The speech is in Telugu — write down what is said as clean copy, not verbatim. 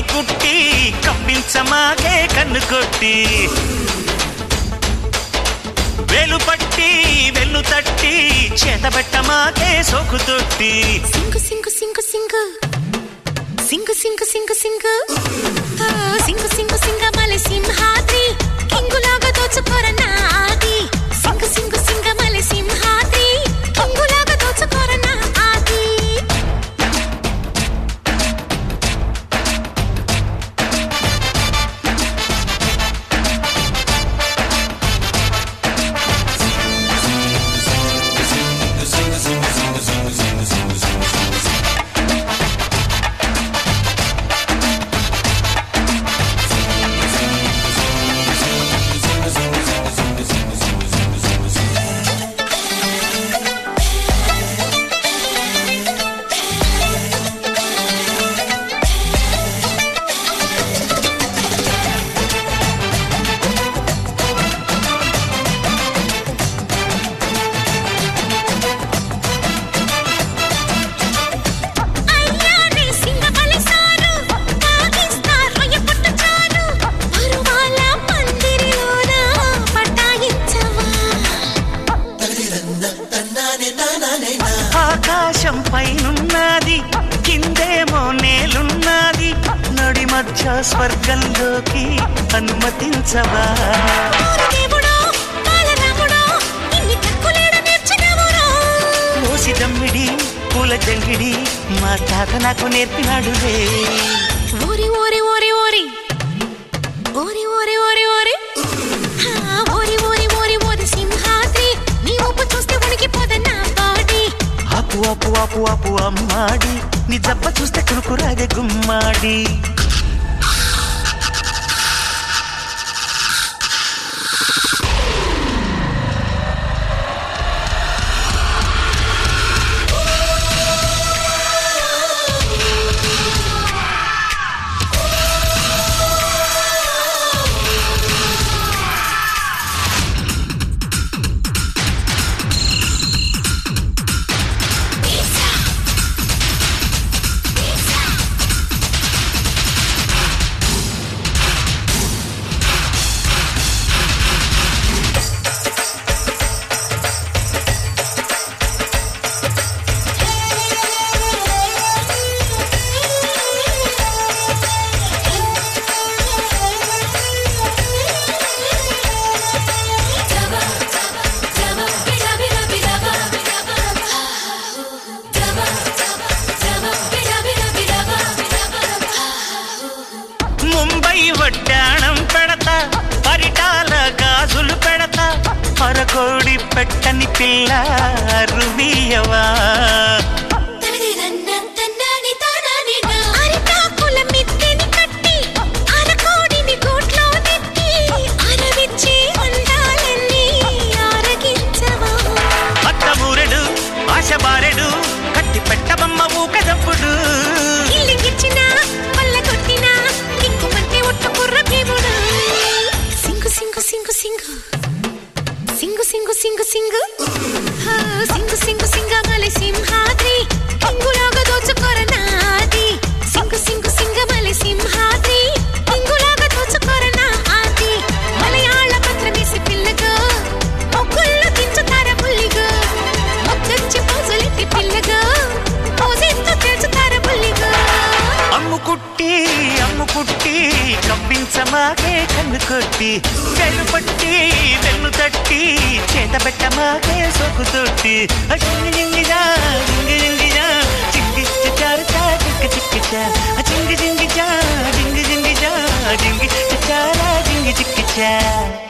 కుట్టి కప్పించమాగే కన్ను కొట్టి వేలు పట్టి వెన్ను తట్టి చేతబెట్టమాగే సోకు తొట్టి సింగు సింగు సింగు సింగు సింగు సింగు సింగు సింగు సింగు సింగు సింగమల సింహాద్రి కింగులాగా దోచుకోరన్నా ఆది సింగు సింగు సింగమల సింహాద్రి కింగులాగా దోచుకోరన్నా ఆది ఆకాశం పైనున్నది కిందేమో నేలున్నది నడి మధ్య స్వర్గంలోకి అనుమతించవా ఓసి దమ్మిడి పూల జంగిడి మా తాత నాకు నేర్పినాడులే ఓరి ఓరి ఓరి ఓరి ఓరి ఓరి ఓరి ఓరి ఓరి ఓరి ఓరి ఓరి సింహాద్రి నీ ఊపు చూస్తే ఉనికిపోదన్నా బాడీ ఆపు ఆపు ఆపు ఆపు అమ్మాడి నీ జబ్బ చూస్తే కురుకురాదే గుమ్మాడి ముంబై వడ్డాణం పెడతా పరిటాల గాజులు పెడతా పరకోడి పెట్టని పిల్ల రువియవా అత్తమూరెడు ఆశ బారెడు కట్టి పెట్టబమ్మ ఊకదప్పుడు సింగు సింగు సింగు సింగు సింగు సింగు సింగు సింగు సింగు సింగమల సింహాద్రి కింగులాగా దోచుకోరనాది సింగు సింగు సింగమల సింహాద్రి కింగులాగా దోచుకోరనా ఆది మలయాళ పత్రమేసి పిల్లగా ఒక్కుళ్ళు దించుతార బుల్లిగా ఒక్కచ్చి పోజులెట్టి పిల్లగా పోజెత్తు తెలుచుతార బుల్లిగా అమ్ముకుట్టి కవ్వించమాగే కన్ను కొట్టి వేలు పట్టి వెన్ను తట్టి చేతబెట్టమాగే సోకు తొట్టి జింగి జింగిజా జింగి జింగిజా జింగి చారుచా చిక్క చిక్కిచా జింగి జింగిజా జింగి జింగిజా జింగి చారా జింగి చిక్కిచా